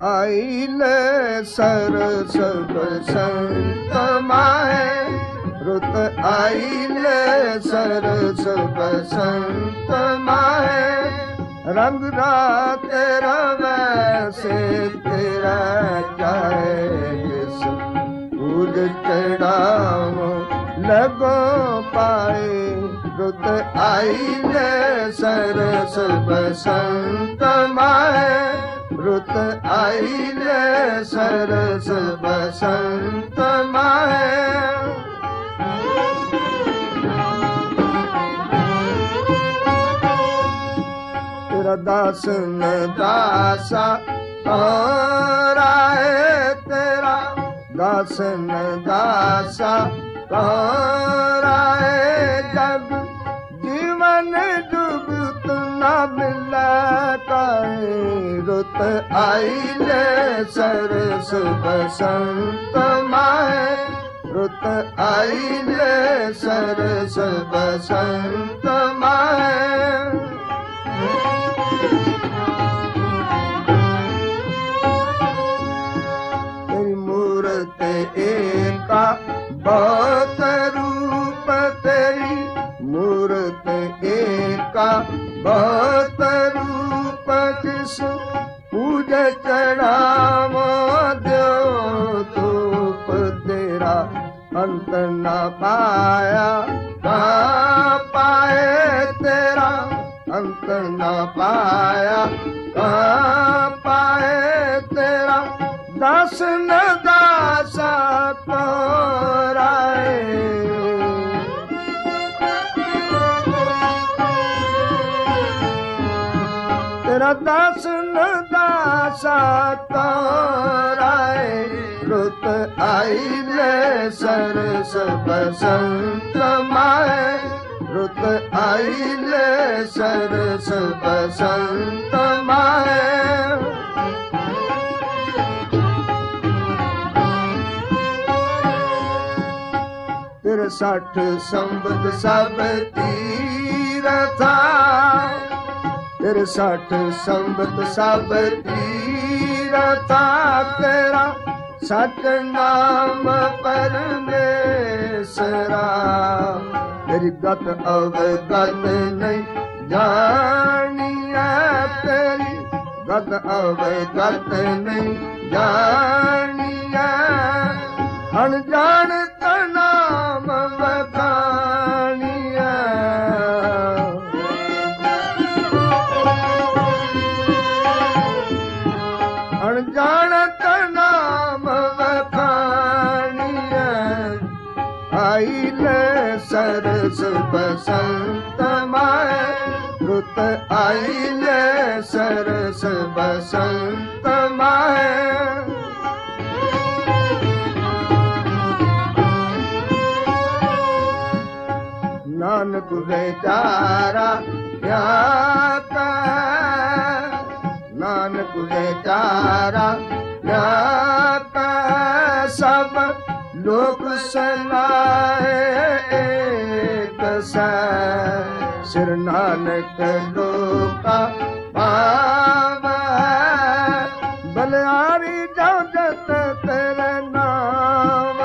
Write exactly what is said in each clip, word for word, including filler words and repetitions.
आईले सरस बसंत माहे रुत आईले सरस बसंत माहे रंग रात तेरा वैसे तेरा चाहे जिस पूज चढ़ाओ लगो पाए रुत आईले सरस बसंत माहे रुत आईले सरस बसंत माहे तेरा दास न दासा राय तेरा दास न दासा राय जब जीवन जुगत न मिला काहे रुत आईले सरस बसंत माहे रुत आईले सरस बसंत माहे तेरी मूरत एका बहुत रूप तेरी मूरत एका बहुत रूप जिस पूज चढ़ावो दो धूप तेरा अंत न पाया कहाँ पाए तेरा अंत न पाया कहाँ पाए तेरा दास न दासा तो राय तेरा दास न दासा तो राय रुत आईले सरस बसंत माहे रुत आईले सरस बसंत माहे तिरसठ संबत सब तीरथा तिरसठ संबत सब तीरथा तेरा सच नाम परमेश्वरा तेरी गत अवगत नहीं जानिया तेरी गत अवगत नहीं जानिया अनजान नाम बखानिया अनजानत नाम बखानिया आईले सरस बसंत माहे रुत आईले सरस बसंत माहे नानक बेचारा क्या कहे नानक बेचारा क्या कहे सब लोक सलाहे एक से सिर नानक लोका पाव बलिहारी जाओ जत तेरे नाम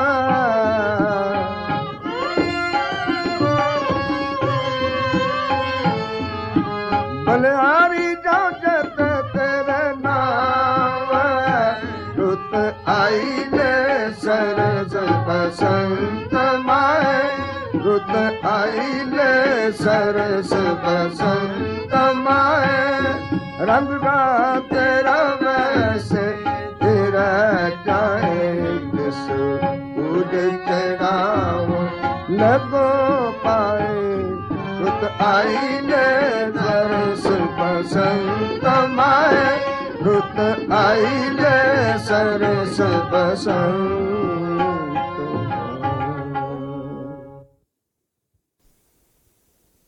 बलिहारी जाओ जत तेरे नाम रुत आईले सरस बसंत माहे रुत आईले सरस बसंत माहे रंग का तेरा वैसे तेरा चाहे जिस पूज चढ़ाओ लगो पाए रुत आईले सरस बसंत माहे रुत आईले सरस बसंत